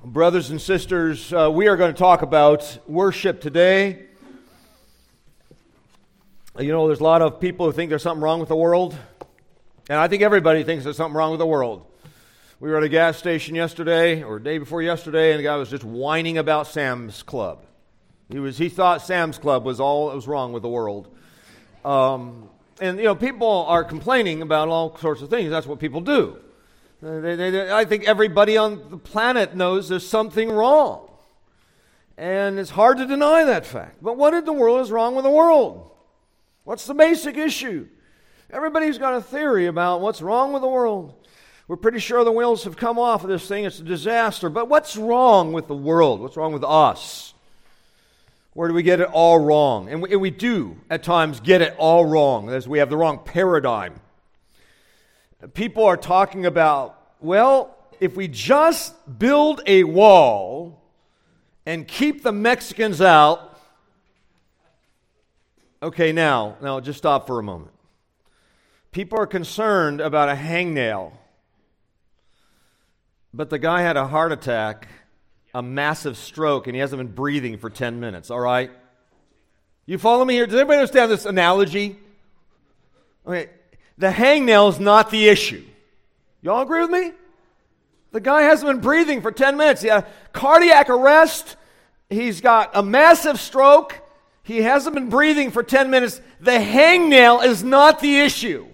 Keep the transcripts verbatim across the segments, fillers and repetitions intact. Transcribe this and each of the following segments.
Brothers and sisters, uh, we are going to talk about worship today. You know, there's a lot of people who think there's something wrong with the world, and I think everybody thinks there's something wrong with the world. We were at a gas station yesterday, or day before yesterday, and the guy was just whining about Sam's Club. He was he thought Sam's Club was all that was wrong with the world. Um, and, you know, people are complaining about all sorts of things. That's what people do. They, they, they, I think everybody on the planet knows there's something wrong. And it's hard to deny that fact. But what in the world is wrong with the world? What's the basic issue? Everybody's got a theory about what's wrong with the world. We're pretty sure the wheels have come off of this thing. It's a disaster. But what's wrong with the world? What's wrong with us? Where do we get it all wrong? And we, and we do, at times, get it all wrong, as we have the wrong paradigm. People are talking about, well, if we just build a wall and keep the Mexicans out. Okay, now, now just stop for a moment. People are concerned about a hangnail, but the guy had a heart attack, a massive stroke, and he hasn't been breathing for ten minutes, all right? You follow me here? Does everybody understand this analogy? Okay. The hangnail is not the issue. Y'all agree with me? The guy hasn't been breathing for ten minutes. He had a cardiac arrest. He's got a massive stroke. He hasn't been breathing for ten minutes. The hangnail is not the issue.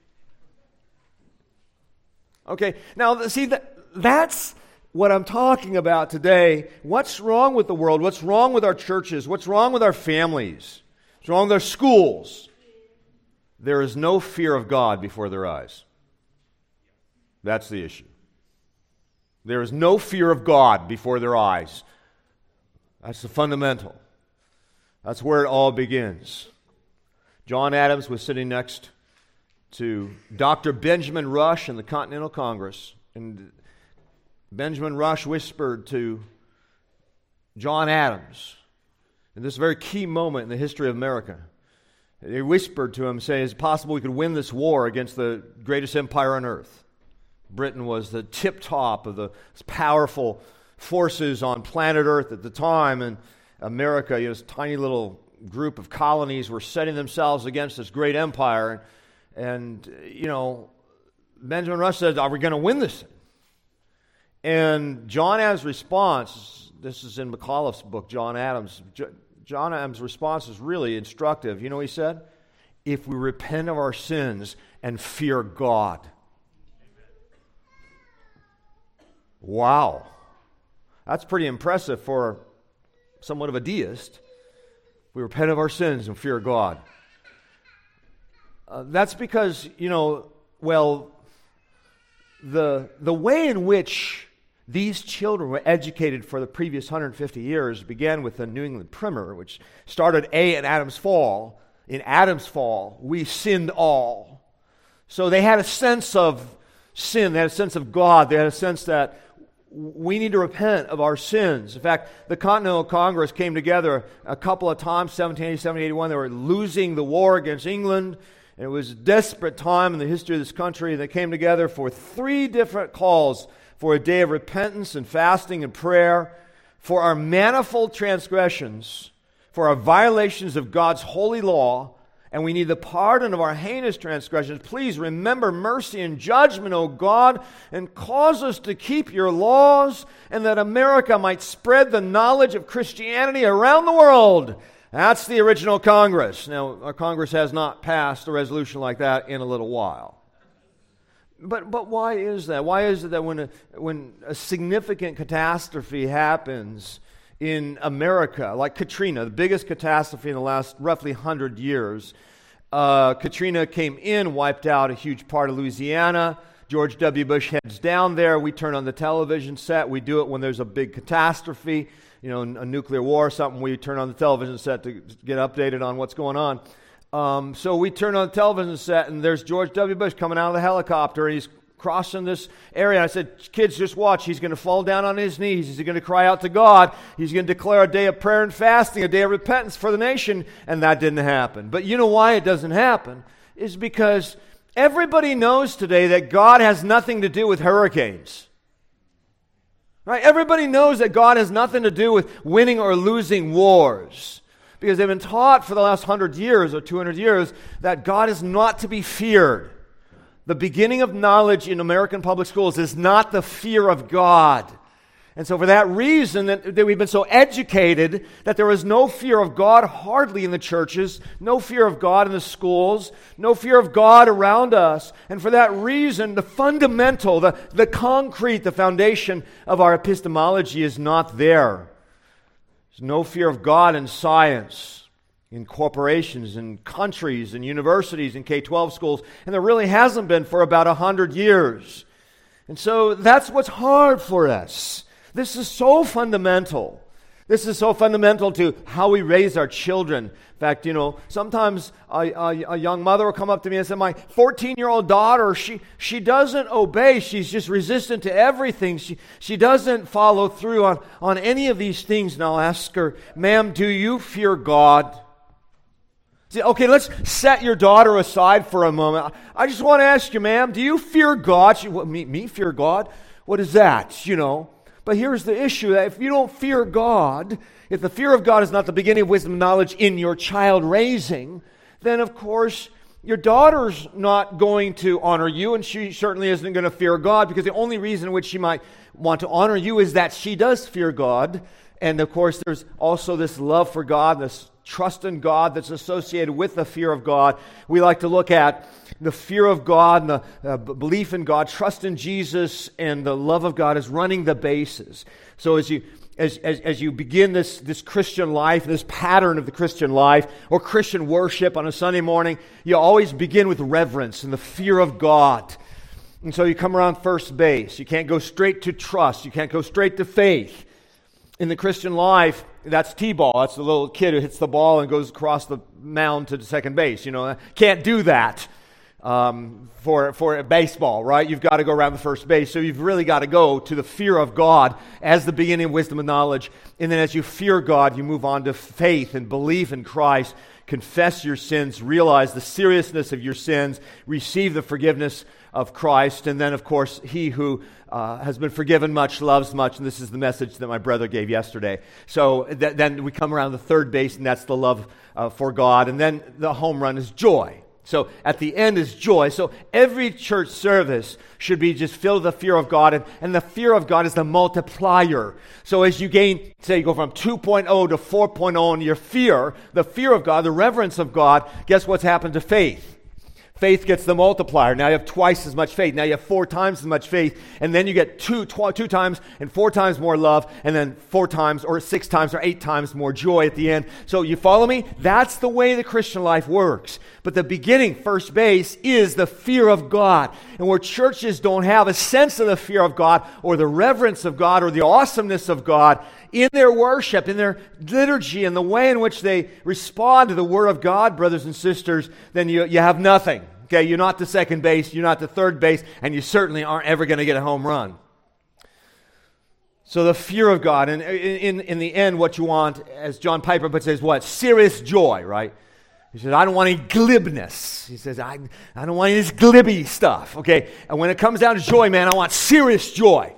Okay, now see, that, that's what I'm talking about today. What's wrong with the world? What's wrong with our churches? What's wrong with our families? What's wrong with our schools? There is no fear of God before their eyes. That's the issue. There is no fear of God before their eyes. That's the fundamental. That's where it all begins. John Adams was sitting next to Doctor Benjamin Rush in the Continental Congress, and Benjamin Rush whispered to John Adams in this very key moment in the history of America. He whispered to him, saying, is it possible we could win this war against the greatest empire on earth? Britain was the tip top of the powerful forces on planet Earth at the time, and America, you know, this tiny little group of colonies were setting themselves against this great empire. And, and you know, Benjamin Rush said, are we going to win this thing? And John Adams' response, this is in McAuliffe's book, John Adams, John Adams' response is really instructive. You know what he said? If we repent of our sins and fear God. Wow. That's pretty impressive for somewhat of a deist. We repent of our sins and fear God. Uh, that's because, you know, well, the the way in which these children were educated for the previous one hundred fifty years began with the New England Primer, which started A in Adam's fall. In Adam's fall, we sinned all. So they had a sense of sin. They had a sense of God. They had a sense that we need to repent of our sins. In fact, the Continental Congress came together a couple of times, seventeen eighty, seventeen eighty-one. They were losing the war against England. And it was a desperate time in the history of this country. They came together for three different calls for a day of repentance and fasting and prayer, for our manifold transgressions, for our violations of God's holy law, and we need the pardon of our heinous transgressions. Please remember mercy and judgment, O God, and cause us to keep your laws, and that America might spread the knowledge of Christianity around the world. That's the original Congress. Now, our Congress has not passed a resolution like that in a little while. But but why is that? Why is it that when a, when a significant catastrophe happens in America, like Katrina, the biggest catastrophe in the last roughly one hundred years, uh, Katrina came in, wiped out a huge part of Louisiana. George W. Bush heads down there. We turn on the television set. We do it when there's a big catastrophe, you know, a nuclear war or something. We turn on the television set to get updated on what's going on. Um, so we turn on the television set, and there's George W. Bush coming out of the helicopter, and he's crossing this area. I said, kids, just watch. He's going to fall down on his knees. He's going to cry out to God. He's going to declare a day of prayer and fasting, a day of repentance for the nation, and that didn't happen. But you know why it doesn't happen? Is because everybody knows today that God has nothing to do with hurricanes. Right? Everybody knows that God has nothing to do with winning or losing wars, because they've been taught for the last hundred years or two hundred years that God is not to be feared. The beginning of knowledge in American public schools is not the fear of God. And so for that reason that, that we've been so educated that there is no fear of God hardly in the churches, no fear of God in the schools, no fear of God around us. And for that reason, the fundamental, the, the concrete, the foundation of our epistemology is not there. There's no fear of God in science, in corporations, in countries, in universities, in K twelve schools, and there really hasn't been for about a hundred years. And so that's what's hard for us. This is so fundamental. This is so fundamental to how we raise our children. In fact, you know, sometimes a, a, a young mother will come up to me and say, my fourteen-year-old daughter, she she doesn't obey. She's just resistant to everything. She she doesn't follow through on, on any of these things. And I'll ask her, ma'am, do you fear God? See, okay, let's set your daughter aside for a moment. I just want to ask you, ma'am, do you fear God? She, what, me, me fear God? What is that, you know? But here's the issue, that if you don't fear God, if the fear of God is not the beginning of wisdom and knowledge in your child raising, then of course your daughter's not going to honor you, and she certainly isn't going to fear God, because the only reason in which she might want to honor you is that she does fear God. And of course there's also this love for God, this trust in God that's associated with the fear of God. We like to look at the fear of God and the uh, belief in God, trust in Jesus, and the love of God as running the bases. So as you as as, as you begin this, this Christian life, this pattern of the Christian life, or Christian worship on a Sunday morning, you always begin with reverence and the fear of God. And so you come around first base. You can't go straight to trust. You can't go straight to faith. In the Christian life, that's T-ball. That's the little kid who hits the ball and goes across the mound to the second base. You know, can't do that um, for for baseball, right? You've got to go around the first base. So you've really got to go to the fear of God as the beginning of wisdom and knowledge. And then as you fear God, you move on to faith and belief in Christ. Confess your sins, realize the seriousness of your sins, receive the forgiveness of Christ, and then, of course, he who uh, has been forgiven much loves much, and this is the message that my brother gave yesterday. So th- then we come around the third base, and that's the love uh, for God, and then the home run is joy. So at the end is joy. So every church service should be just filled with the fear of God, and, and the fear of God is the multiplier. So as you gain, say you go from two point oh to four point oh in your fear, the fear of God, the reverence of God, guess what's happened to faith? Faith gets the multiplier. Now you have twice as much faith. Now you have four times as much faith. And then you get two, tw- two times and four times more love. And then four times or six times or eight times more joy at the end. So you follow me? That's the way the Christian life works. But the beginning, first base, is the fear of God. And where churches don't have a sense of the fear of God or the reverence of God or the awesomeness of God in their worship, in their liturgy, in the way in which they respond to the Word of God, brothers and sisters, then you, you have nothing. Okay, you're not the second base, you're not the third base, and you certainly aren't ever going to get a home run. So the fear of God, and in, in, in the end, what you want, as John Piper puts it, is what? Serious joy, right? He says, I don't want any glibness. He says, I, I don't want any this glibby stuff, okay? And when it comes down to joy, man, I want serious joy.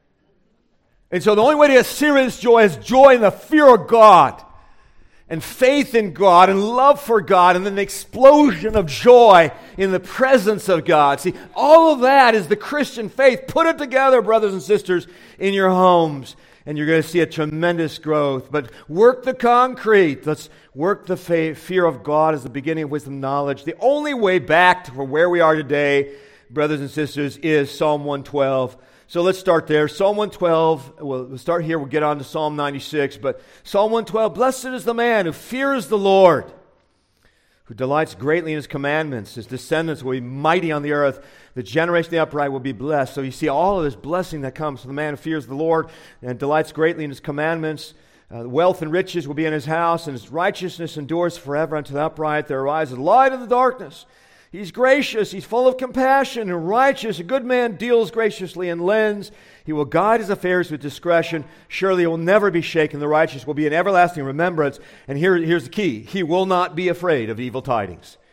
And so the only way to get serious joy is joy in the fear of God, and faith in God, and love for God, and then the explosion of joy in the presence of God. See, all of that is the Christian faith. Put it together, brothers and sisters, in your homes, and you're going to see a tremendous growth. But work the concrete. Let's work the faith. Fear of God as the beginning of wisdom and knowledge. The only way back to where we are today, brothers and sisters, is Psalm one twelve. So let's start there. Psalm one twelve, we'll, we'll start here, we'll get on to Psalm ninety-six, but Psalm one twelve, blessed is the man who fears the Lord, who delights greatly in his commandments. His descendants will be mighty on the earth. The generation of the upright will be blessed. So you see all of this blessing that comes from the man who fears the Lord and delights greatly in his commandments. Uh, wealth and riches will be in his house, and his righteousness endures forever unto the upright. There arises light in the darkness. He's gracious, he's full of compassion and righteous. A good man deals graciously and lends. He will guide his affairs with discretion. Surely he will never be shaken. The righteous will be an everlasting remembrance. And here, here's the key. He will not be afraid of evil tidings.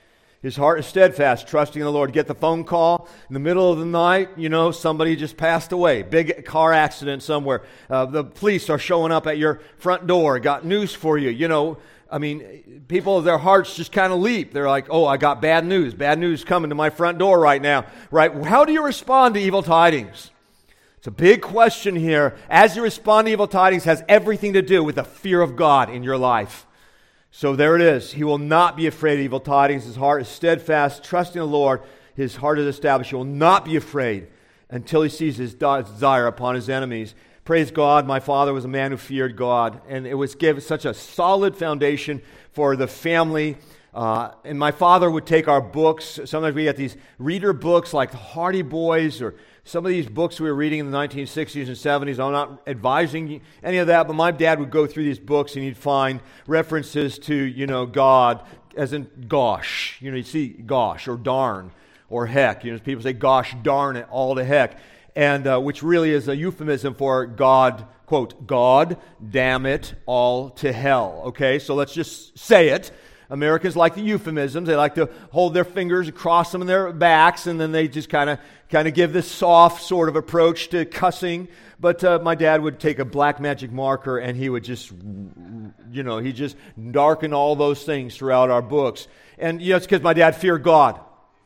His heart is steadfast, trusting in the Lord. Get the phone call in the middle of the night, you know, somebody just passed away. Big car accident somewhere. Uh, the police are showing up at your front door. Got news for you. You know, I mean, people, their hearts just kind of leap. They're like, oh, I got bad news. Bad news coming to my front door right now. Right? How do you respond to evil tidings? It's a big question here. As you respond to evil tidings has everything to do with the fear of God in your life. So there it is. He will not be afraid of evil tidings. His heart is steadfast, trusting the Lord. His heart is established. He will not be afraid until he sees his desire upon his enemies. Praise God, my father was a man who feared God, and it was given such a solid foundation for the family. Uh, and my father would take our books. Sometimes we get these reader books like the Hardy Boys or some of these books we were reading in the nineteen sixties and seventies. I'm not advising any of that, but my dad would go through these books and he'd find references to, you know, God, as in gosh. You know, you see gosh or darn or heck. You know, people say gosh darn it all to heck, and uh, which really is a euphemism for God, quote, God damn it all to hell. Okay, so let's just say it. Americans like the euphemisms. They like to hold their fingers and cross them in their backs, and then they just kind of kind of give this soft sort of approach to cussing. But uh, my dad would take a black magic marker, and he would just, you know, he just darken all those things throughout our books. And, you know, it's because my dad feared God.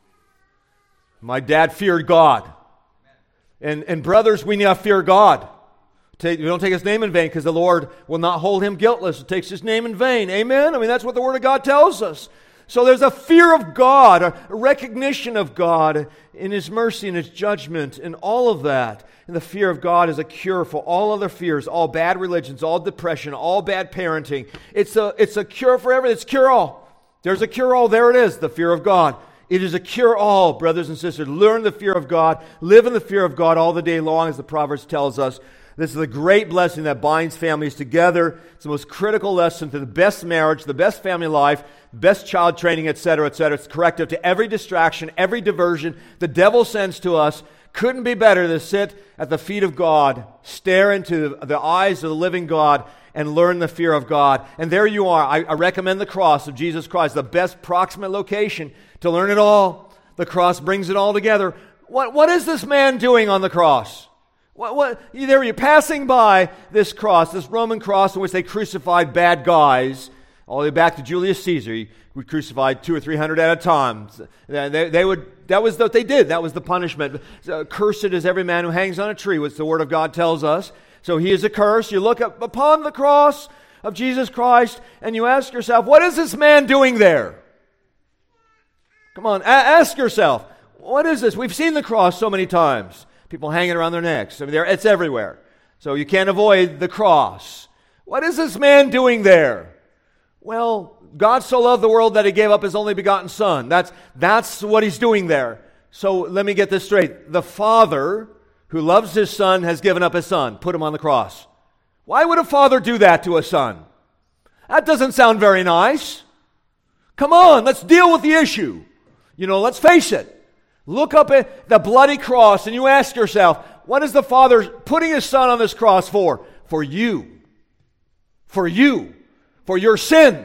My dad feared God. And, and brothers, we need to fear God. We don't take his name in vain because the Lord will not hold him guiltless. It takes his name in vain. Amen? I mean, that's what the Word of God tells us. So there's a fear of God, a recognition of God in His mercy and His judgment and all of that. And the fear of God is a cure for all other fears, all bad religions, all depression, all bad parenting. It's a, it's a cure for everything. It's cure-all. There's a cure-all. There it is, the fear of God. It is a cure-all, brothers and sisters. Learn the fear of God. Live in the fear of God all the day long, as the Proverbs tells us. This is a great blessing that binds families together. It's the most critical lesson to the best marriage, the best family life, best child training, et cetera, et cetera. It's corrective to every distraction, every diversion the devil sends to us. Couldn't be better to sit at the feet of God, stare into the eyes of the living God, and learn the fear of God. And there you are. I, I recommend the cross of Jesus Christ, the best proximate location to learn it all. The cross brings it all together. What, what is this man doing on the cross? What, what, there you're passing by this cross, this Roman cross in which they crucified bad guys, all the way back to Julius Caesar. He we crucified two or three hundred at a time. They, they would, that was what they did. That was the punishment. So, cursed is every man who hangs on a tree, which the Word of God tells us. So he is a curse. You look up upon the cross of Jesus Christ and you ask yourself, what is this man doing there? Come on, a- ask yourself, what is this? We've seen the cross so many times. People hanging around their necks. I mean, it's everywhere. So you can't avoid the cross. What is this man doing there? Well, God so loved the world that He gave up His only begotten Son. That's, that's what He's doing there. So let me get this straight. The Father who loves His Son has given up His Son, put Him on the cross. Why would a father do that to a son? That doesn't sound very nice. Come on, let's deal with the issue. You know, let's face it. Look up at the bloody cross and you ask yourself, what is the Father putting His Son on this cross for? For you. For you. For your sin.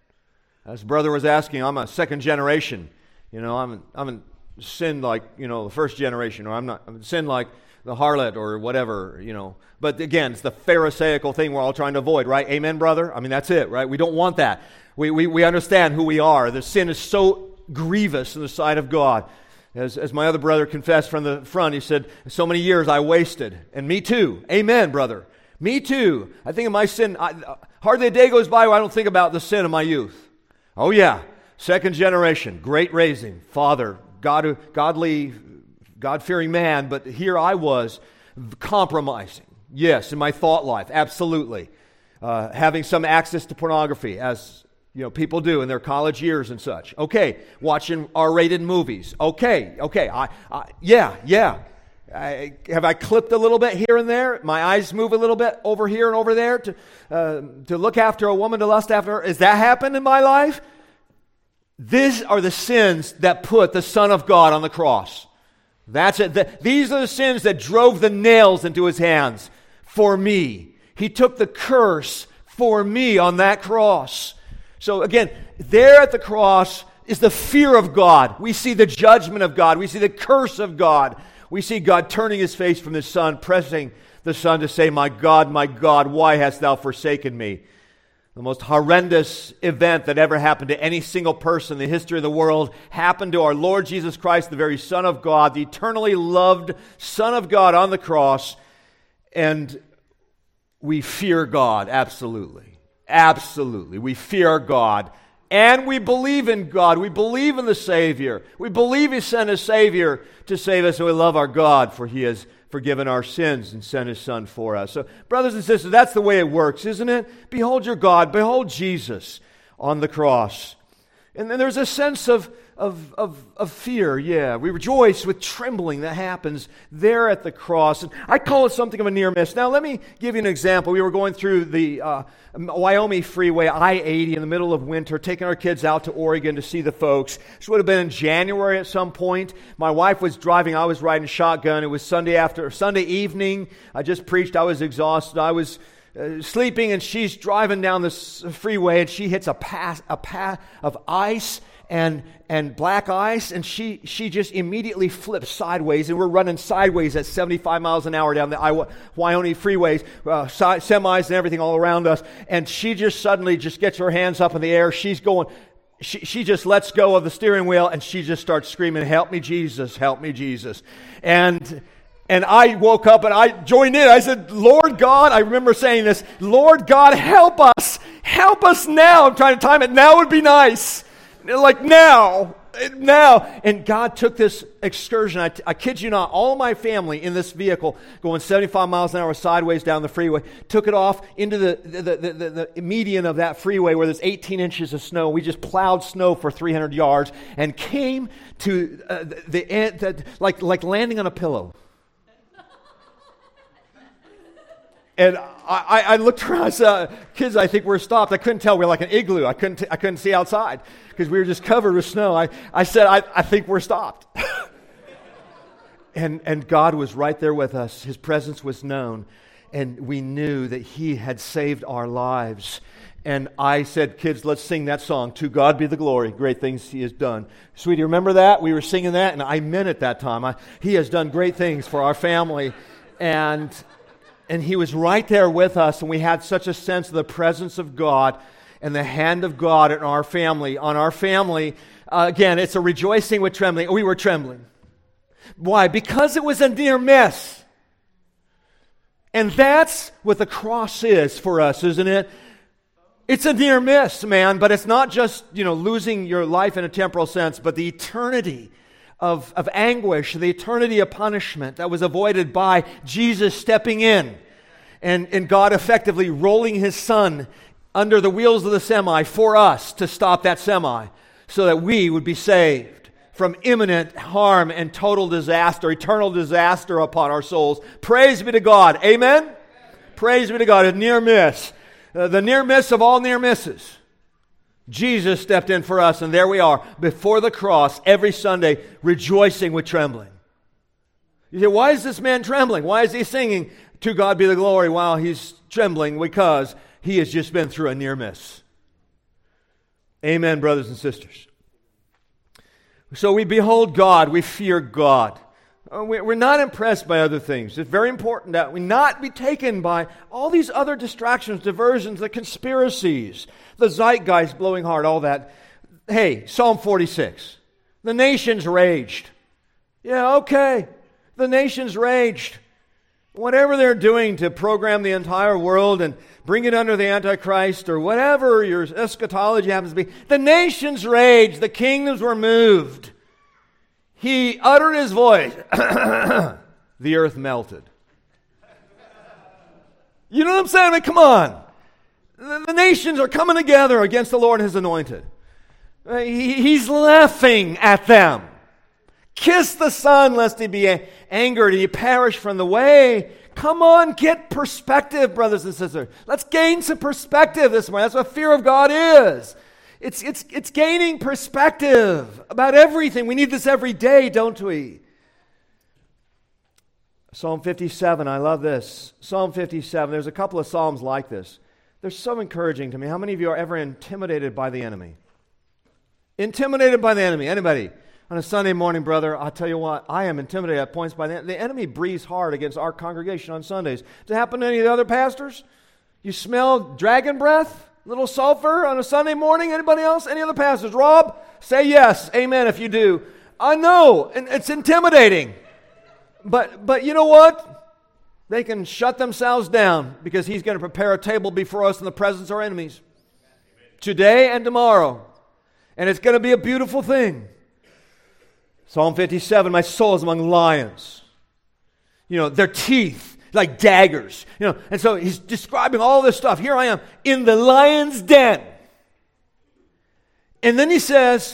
As brother was asking, I'm a second generation. You know, I'm I'm sinned like, you know, the first generation, or I'm not I'm sinned like the harlot or whatever, you know. But again, it's the Pharisaical thing we're all trying to avoid, right? Amen, brother? I mean, that's it, right? We don't want that. We we, we understand who we are. The sin is so grievous in the sight of God. As, as my other brother confessed from the front, he said, so many years I wasted. And me too. Amen, brother. Me too. I think of my sin. I, hardly a day goes by where I don't think about the sin of my youth. Oh yeah. Second generation. Great raising. Father. God, godly, God-fearing man. But here I was compromising. Yes, in my thought life. Absolutely. Uh, having some access to pornography, as you know, people do in their college years and such. Okay, watching R-rated movies. Okay, okay, I, I yeah, yeah. I, have I clipped a little bit here and there? My eyes move a little bit over here and over there to uh, to look after a woman, to lust after her. Has that happened in my life? These are the sins that put the Son of God on the cross. That's it. The, these are the sins that drove the nails into His hands for me. He took the curse for me on that cross. So again, there at the cross is the fear of God. We see the judgment of God. We see the curse of God. We see God turning His face from the Son, pressing the Son to say, "My God, my God, why hast thou forsaken me?" The most horrendous event that ever happened to any single person in the history of the world happened to our Lord Jesus Christ, the very Son of God, the eternally loved Son of God on the cross. And we fear God, absolutely. Absolutely. We fear God. And we believe in God. We believe in the Savior. We believe He sent His Savior to save us, and we love our God, for He has forgiven our sins and sent His Son for us. So, brothers and sisters, that's the way it works, isn't it? Behold your God. Behold Jesus on the cross. And then there's a sense of, of, of, of fear, yeah. We rejoice with trembling that happens there at the cross. And I call it something of a near miss. Now, let me give you an example. We were going through the uh, Wyoming Freeway, I eighty, in the middle of winter, taking our kids out to Oregon to see the folks. This would have been in January at some point. My wife was driving. I was riding shotgun. It was Sunday after Sunday evening. I just preached. I was exhausted. I was Uh, sleeping, and she's driving down this freeway, and she hits a path, a path of ice and and black ice, and she she just immediately flips sideways, and we're running sideways at seventy-five miles an hour down the I- Wyoming freeways, uh, si- semis and everything all around us, and she just suddenly just gets her hands up in the air. She's going. She, she just lets go of the steering wheel, and she just starts screaming, "Help me, Jesus! Help me, Jesus!" And And I woke up and I joined in. I said, "Lord God," I remember saying this, "Lord God, help us. Help us now." I'm trying to time it. Now would be nice. Like now. Now. And God took this excursion. I, I kid you not, all my family in this vehicle going seventy-five miles an hour sideways down the freeway, took it off into the, the, the, the, the median of that freeway where there's eighteen inches of snow. We just plowed snow for three hundred yards and came to uh, the end, the, like, like landing on a pillow. And I, I looked around, I saw kids, I think we're stopped. I couldn't tell. We were like an igloo. I couldn't, I couldn't see outside because we were just covered with snow. I, I said, I, I think we're stopped. and, and God was right there with us. His presence was known. And we knew that He had saved our lives. And I said, "Kids, let's sing that song. To God be the glory. Great things He has done." Sweetie, remember that? We were singing that, and I meant it that time. I, he has done great things for our family. And... And He was right there with us, and we had such a sense of the presence of God and the hand of God in our family, on our family. Uh, again, it's a rejoicing with trembling. We were trembling. Why? Because it was a near miss. And that's what the cross is for us, isn't it? It's a near miss, man, but it's not just, you know, losing your life in a temporal sense, but the eternity Of, of anguish, the eternity of punishment that was avoided by Jesus stepping in and, and God effectively rolling His Son under the wheels of the semi for us to stop that semi so that we would be saved from imminent harm and total disaster, eternal disaster upon our souls. Praise be to God. Amen? Amen. Praise be to God. A near miss. Uh, the near miss of all near misses. Jesus stepped in for us, and there we are, before the cross, every Sunday, rejoicing with trembling. You say, why is this man trembling? Why is he singing, "To God be the glory," while he's trembling? Because he has just been through a near miss. Amen, brothers and sisters. So we behold God, we fear God. We're not impressed by other things. It's very important that we not be taken by all these other distractions, diversions, the conspiracies, the zeitgeist blowing hard, all that. Hey, Psalm forty-six. The nations raged. Yeah, okay. The nations raged. Whatever they're doing to program the entire world and bring it under the Antichrist or whatever your eschatology happens to be, the nations raged. The kingdoms were moved. He uttered His voice. The earth melted. You know what I'm saying? I mean, come on. The, the nations are coming together against the Lord and His anointed. He, he's laughing at them. Kiss the Son, lest He be angered and He perish from the way. Come on, get perspective, brothers and sisters. Let's gain some perspective this morning. That's what fear of God is. It's, it's, it's gaining perspective about everything. We need this every day, don't we? Psalm fifty-seven, I love this. Psalm fifty-seven, there's a couple of psalms like this. They're so encouraging to me. How many of you are ever intimidated by the enemy? Intimidated by the enemy. Anybody? On a Sunday morning, brother, I'll tell you what, I am intimidated at points by the enemy. The enemy breathes hard against our congregation on Sundays. Does it happen to any of the other pastors? You smell dragon breath? Little sulfur on a Sunday morning? Anybody else? Any other pastors? Rob? Say yes. Amen if you do. I know, and it's intimidating. But but you know what? They can shut themselves down because he's going to prepare a table before us in the presence of our enemies. Today and tomorrow. And it's going to be a beautiful thing. Psalm fifty-seven, my soul is among lions. You know, their teeth like daggers. You know, and so he's describing all this stuff. Here I am in the lion's den. And then he says,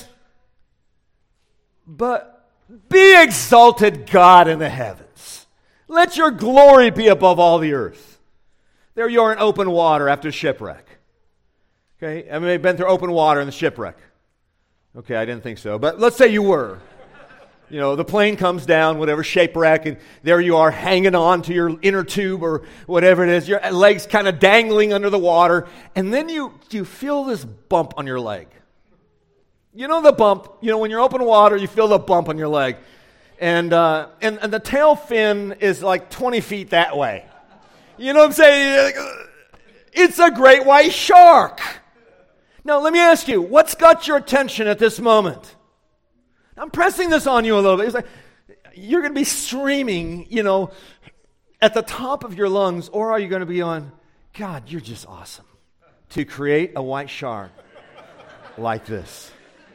but be exalted, God, in the heavens. Let your glory be above all the earth. There you are in open water after shipwreck. Okay, I mean, you've been through open water in the shipwreck. Okay, I didn't think so, but let's say you were. You know, the plane comes down, whatever, shipwreck, and there you are hanging on to your inner tube or whatever it is, your legs kind of dangling under the water, and then you, you feel this bump on your leg. You know the bump, you know, when you're open water, you feel the bump on your leg. And, uh, and, and the tail fin is like twenty feet that way. You know what I'm saying? It's a great white shark. Now, let me ask you, what's got your attention at this moment? I'm pressing this on you a little bit. It's like you're going to be screaming, you know, at the top of your lungs, or are you going to be on, God, you're just awesome to create a white shark like this.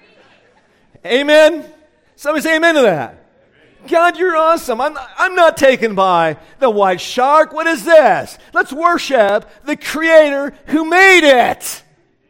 Amen? Somebody say amen to that. God, you're awesome. I'm, I'm not taken by the white shark. What is this? Let's worship the Creator who made it.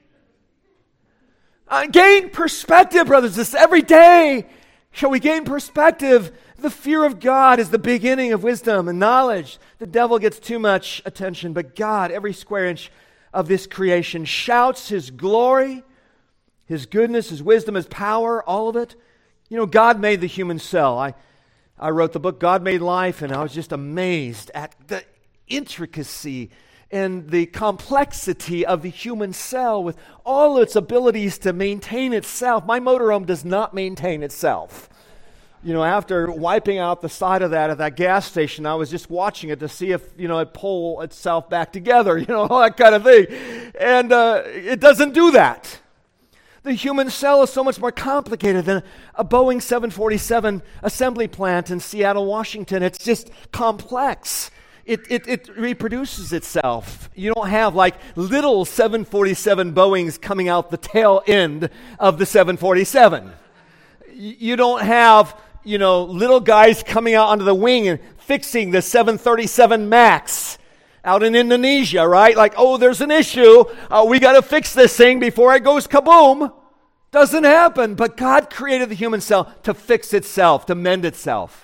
Uh, gain perspective, brothers. This every day. Shall we gain perspective? The fear of God is the beginning of wisdom and knowledge. The devil gets too much attention, but God, every square inch of this creation, shouts His glory, His goodness, His wisdom, His power, all of it. You know, God made the human cell. I, I wrote the book, God Made Life, and I was just amazed at the intricacy and the complexity of the human cell with all its abilities to maintain itself. My motorhome does not maintain itself. You know, after wiping out the side of that at that gas station, I was just watching it to see if, you know, it pull itself back together, you know, all that kind of thing. And uh, it doesn't do that. The human cell is so much more complicated than a Boeing seven forty-seven assembly plant in Seattle, Washington. It's just complex. It, it, it reproduces itself. You don't have like little seven forty-seven Boeings coming out the tail end of the seven forty-seven. You don't have, you know, little guys coming out onto the wing and fixing the seven thirty-seven MAX out in Indonesia, right? Like, oh, there's an issue. Uh, we got to fix this thing before it goes kaboom. Doesn't happen. But God created the human cell to fix itself, to mend itself.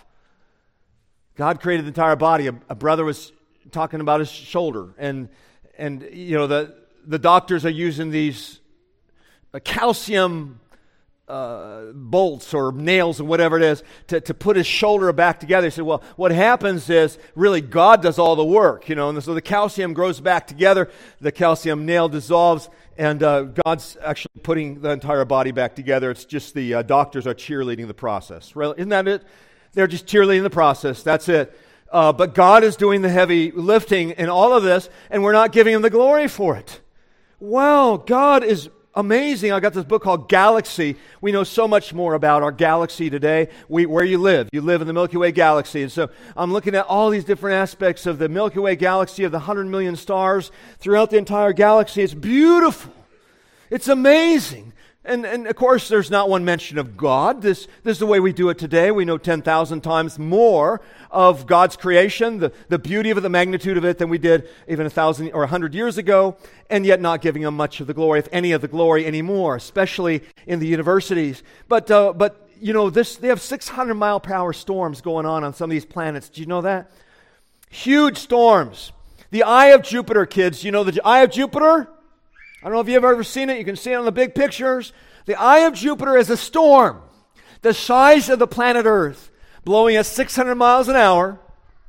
God created the entire body. A, a brother was talking about his shoulder, and and you know the the doctors are using these uh, calcium uh, bolts or nails or whatever it is to, to put his shoulder back together. He said, well, what happens is really God does all the work, you know, and so the calcium grows back together, the calcium nail dissolves, and uh, God's actually putting the entire body back together. It's just the uh, doctors are cheerleading the process. Isn't that it? They're just cheerleading the process. That's it. Uh, but God is doing the heavy lifting in all of this, and we're not giving Him the glory for it. Wow, God is amazing. I got this book called Galaxy. We know so much more about our galaxy today. We, where you live. You live in the Milky Way galaxy. And so I'm looking at all these different aspects of the Milky Way galaxy, of the one hundred million stars throughout the entire galaxy. It's beautiful. It's amazing. And, and of course, there's not one mention of God. This, this is the way we do it today. We know ten thousand times more of God's creation, the, the beauty of it, the magnitude of it, than we did even a thousand or a hundred years ago, and yet not giving Him much of the glory, if any of the glory anymore, especially in the universities. But, uh, but you know, this they have six hundred mile per hour storms going on on some of these planets. Do you know that? Huge storms. The Eye of Jupiter, kids. You know the Eye of Jupiter? I don't know if you've ever seen it. You can see it on the big pictures. The Eye of Jupiter is a storm the size of the planet Earth, blowing at six hundred miles an hour,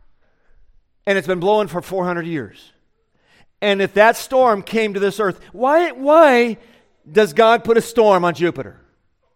and it's been blowing for four hundred years. And if that storm came to this Earth, why, why does God put a storm on Jupiter?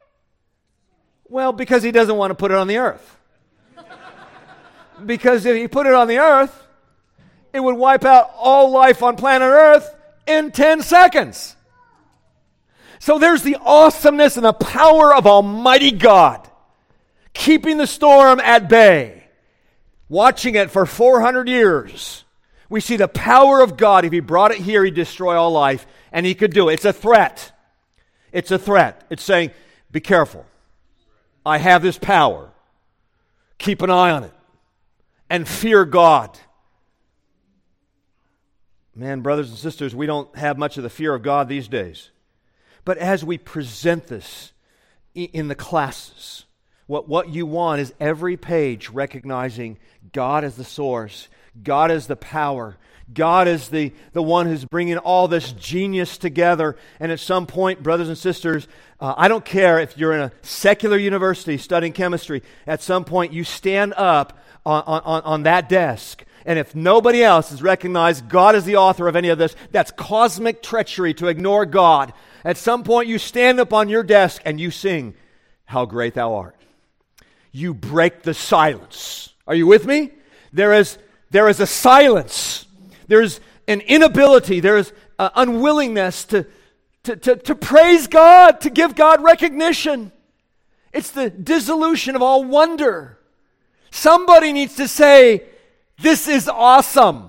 Well, because he doesn't want to put it on the earth. Because if he put it on the earth, it would wipe out all life on planet Earth in ten seconds. So there's the awesomeness and the power of Almighty God keeping the storm at bay, watching it for four hundred years. We see the power of God. If he brought it here, he'd destroy all life, and he could do it. It's a threat. It's a threat. It's saying, be careful. I have this power. Keep an eye on it. And fear God. Man, brothers and sisters, we don't have much of the fear of God these days. But as we present this in the classes, what, what you want is every page recognizing God as the source, God as the power, God is the, the one who's bringing all this genius together. And at some point, brothers and sisters, uh, I don't care if you're in a secular university studying chemistry, at some point you stand up on, on, on that desk, and if nobody else has recognized God as the author of any of this, that's cosmic treachery to ignore God. At some point you stand up on your desk and you sing, "How great thou art." You break the silence. Are you with me? There is, there is a silence. There's an inability. There is an unwillingness to, to, to, to praise God, to give God recognition. It's the dissolution of all wonder. Somebody needs to say, "This is awesome.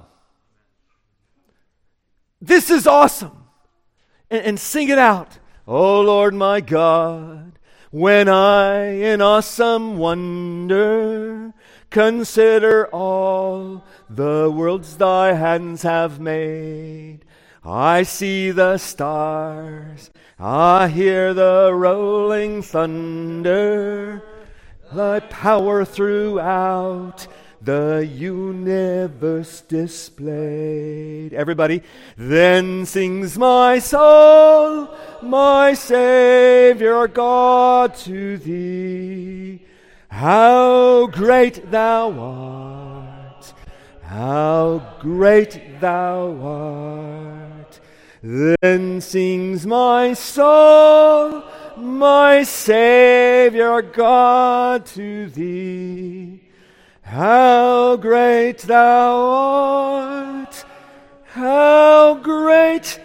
This is awesome." And, and sing it out. "Oh Lord my God, when I in awesome wonder consider all the worlds thy hands have made, I see the stars, I hear the rolling thunder, thy power throughout the universe displayed." Everybody. "Then sings my soul, my Savior God, to thee. How great thou art, how great thou art. Then sings my soul, my Savior God, to thee. How great thou art, how great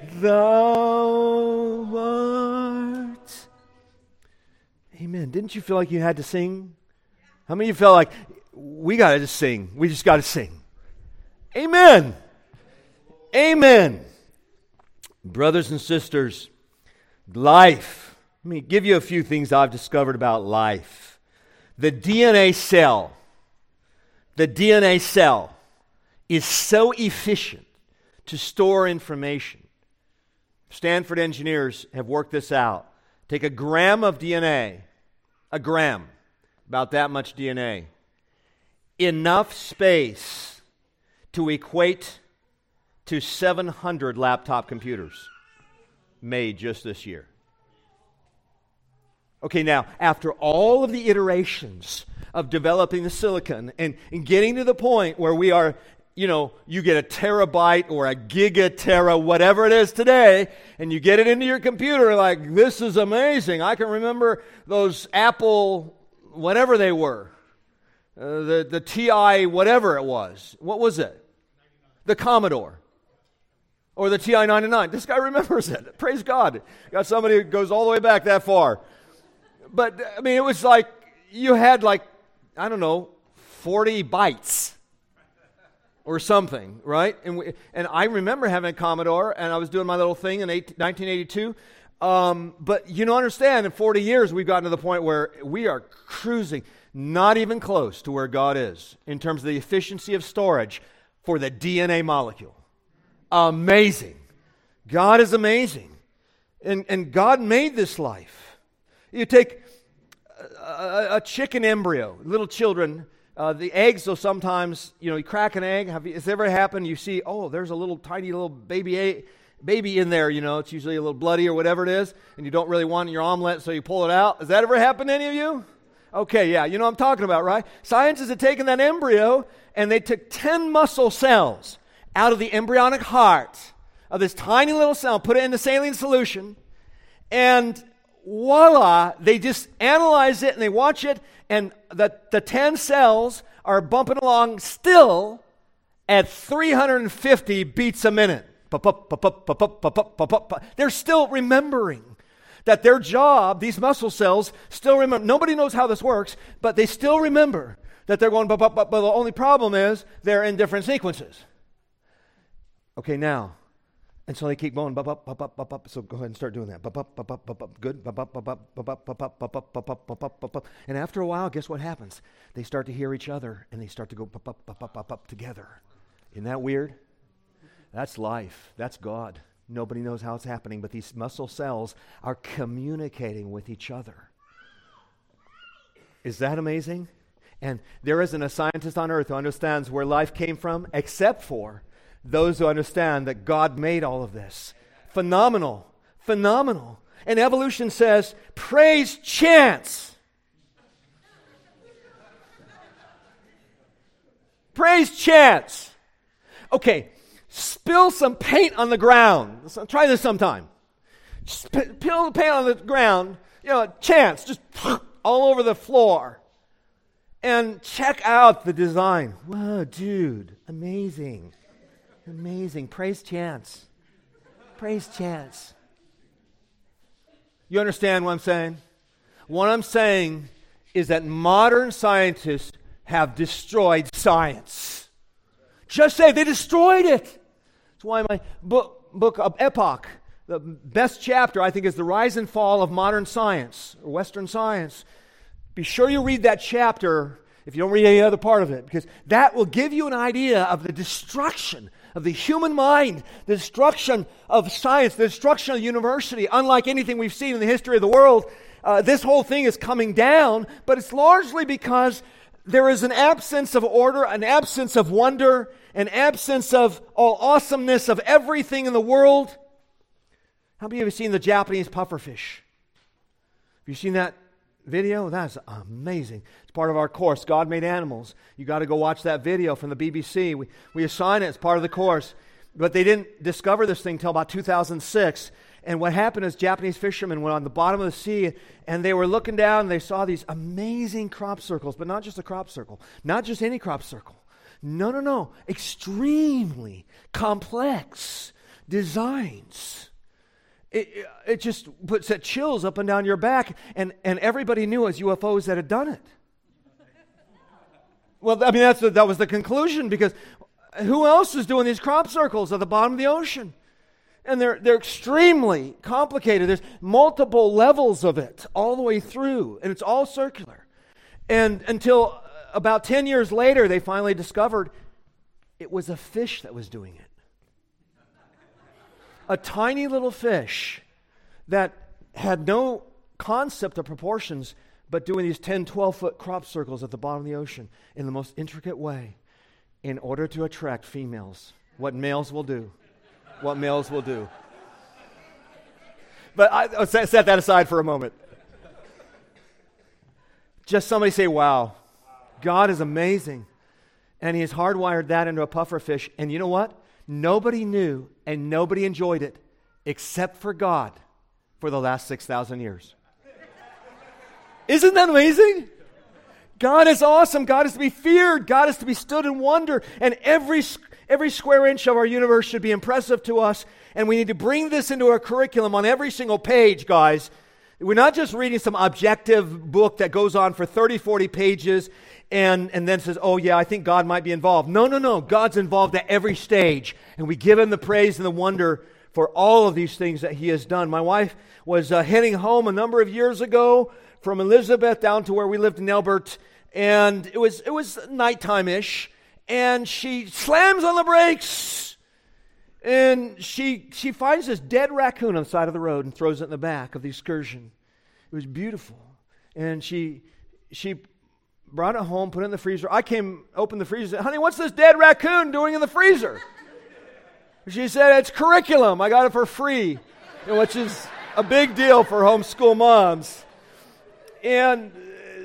thou art." Amen. Didn't you feel like you had to sing? How many of you felt like, we got to just sing? We just got to sing. Amen. Amen. Brothers and sisters, life. Let me give you a few things I've discovered about life. The D N A cell, the D N A cell is so efficient to store information. Stanford engineers have worked this out. Take a gram of D N A, a gram, about that much D N A, enough space to equate to seven hundred laptop computers made just this year. Okay, now, after all of the iterations of developing the silicon and, and getting to the point where we are, you know, you get a terabyte or a gigatera, whatever it is today, and you get it into your computer like, this is amazing. I can remember those Apple, whatever they were, uh, the, the T I, whatever it was. What was it? The Commodore. Or the T I ninety-nine. This guy remembers it. Praise God. Got somebody who goes all the way back that far. But, I mean, it was like, you had like, I don't know, forty bytes or something, right? And we, and I remember having a Commodore, and I was doing my little thing in nineteen eighty-two. Um, but you don't understand, in forty years, we've gotten to the point where we are cruising, not even close to where God is in terms of the efficiency of storage for the D N A molecule. Amazing. God is amazing. And, and God made this life. You take a, a, a chicken embryo, little children, uh, the eggs, so sometimes, you know, you crack an egg. Have you, has it ever happened? You see, oh, there's a little tiny little baby egg, baby in there, you know, it's usually a little bloody or whatever it is, and you don't really want it in your omelet, so you pull it out. Has that ever happened to any of you? Okay, yeah, you know what I'm talking about, right? Scientists had taken that embryo, and they took ten muscle cells out of the embryonic heart of this tiny little cell, put it in the saline solution, and voila, they just analyze it and they watch it, and the, the ten cells are bumping along still at three hundred fifty beats a minute. They're still remembering that their job, these muscle cells, still remember. Nobody knows how this works, but they still remember that they're going, but the only problem is they're in different sequences. Okay, now, and so they keep going, so go ahead and start doing that. Good. And after a while, guess what happens? They start to hear each other, and they start to go together. Isn't that weird? That's life. That's God. Nobody knows how it's happening, but these muscle cells are communicating with each other. Is that amazing? And there isn't a scientist on earth who understands where life came from, except for those who understand that God made all of this. Phenomenal. Phenomenal. And evolution says, praise chance. Praise chance. Okay, spill some paint on the ground. So try this sometime. Spill paint on the ground, you know, chance, just all over the floor. And check out the design. Whoa, dude, amazing. Amazing. Praise chance. Praise chance. You understand what I'm saying? What I'm saying is that modern scientists have destroyed science. Just say they destroyed it. That's why my book, book of Epoch, the best chapter, I think, is The Rise and Fall of Modern Science, or Western Science. Be sure you read that chapter if you don't read any other part of it, because that will give you an idea of the destruction of the human mind, the destruction of science, the destruction of university, unlike anything we've seen in the history of the world. Uh, this whole thing is coming down, but it's largely because there is an absence of order, an absence of wonder, an absence of all awesomeness of everything in the world. How many of you have seen the Japanese pufferfish? Have you seen that video? That's amazing. It's part of our course, God Made Animals. You got to go watch that video from the B B C. We, we assign it as part of the course. But they didn't discover this thing until about two thousand six. And what happened is Japanese fishermen went on the bottom of the sea, and they were looking down, and they saw these amazing crop circles, but not just a crop circle, not just any crop circle. No, no, no. Extremely complex designs. It, it, it just puts that chills up and down your back, and, and everybody knew it was U F Os that had done it. Well, I mean, that's the, that was the conclusion, because who else is doing these crop circles at the bottom of the ocean? And they're they're extremely complicated. There's multiple levels of it all the way through, and it's all circular. And until about ten years later, they finally discovered it was a fish that was doing it. A tiny little fish that had no concept of proportions, but doing these ten, twelve-foot crop circles at the bottom of the ocean in the most intricate way in order to attract females. What males will do. What males will do. But I, I'll set, set that aside for a moment. Just somebody say, wow, God is amazing. And He has hardwired that into a pufferfish. And you know what? Nobody knew and nobody enjoyed it except for God for the last six thousand years. Isn't that amazing? God is awesome. God is to be feared. God is to be stood in wonder. And every every square inch of our universe should be impressive to us. And we need to bring this into our curriculum on every single page, guys. We're not just reading some objective book that goes on for thirty, forty pages and, and then says, oh yeah, I think God might be involved. No, no, no. God's involved at every stage. And we give Him the praise and the wonder for all of these things that He has done. My wife was uh, heading home a number of years ago from Elizabeth down to where we lived in Elbert. And it was it was nighttime-ish, and she slams on the brakes, and she she finds this dead raccoon on the side of the road and throws it in the back of the Excursion. It was beautiful, and she she brought it home, put it in the freezer. I came, opened the freezer, said, honey, what's this dead raccoon doing in the freezer? She said, it's curriculum. I got it for free, which is a big deal for homeschool moms. And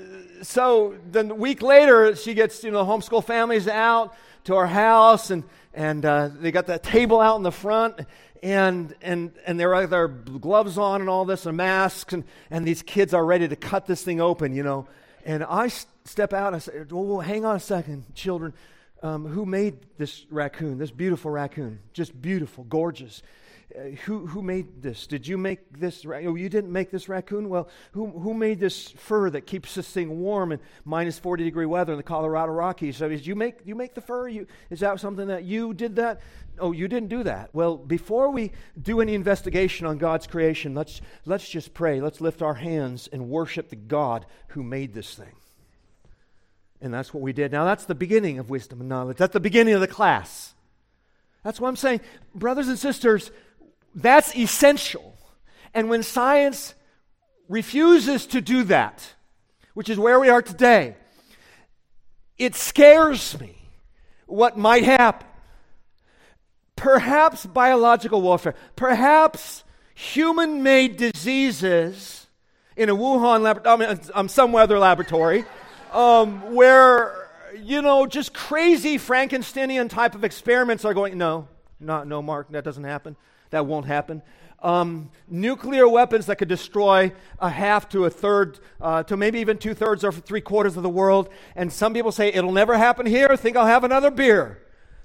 so then a week later, she gets, you know, homeschool families out to our house, and and uh, they got that table out in the front, and and and they're with their gloves on and all this, and masks, and, and these kids are ready to cut this thing open, you know. And I s- step out and I say, well, hang on a second, children. Um, who made this raccoon, this beautiful raccoon? Just beautiful, gorgeous. Uh, who who made this? Did you make this? Ra- oh, you didn't make this raccoon? Well, who who made this fur that keeps this thing warm in minus forty degree weather in the Colorado Rockies? So did you make you make the fur? You is that something that you did that? Oh, you didn't do that. Well, before we do any investigation on God's creation, let's let's just pray. Let's lift our hands and worship the God who made this thing. And that's what we did. Now, that's the beginning of wisdom and knowledge. That's the beginning of the class. That's what I'm saying. Brothers and sisters, that's essential. And when science refuses to do that, which is where we are today, it scares me what might happen. Perhaps biological warfare. Perhaps human-made diseases in a Wuhan laboratory, I mean, um, some other laboratory, um, where, you know, just crazy Frankensteinian type of experiments are going, no, not, no, Mark, that doesn't happen. That won't happen. Um, nuclear weapons that could destroy a half to a third, uh, to maybe even two-thirds or three-quarters of the world. And some people say, it'll never happen here. I think I'll have another beer.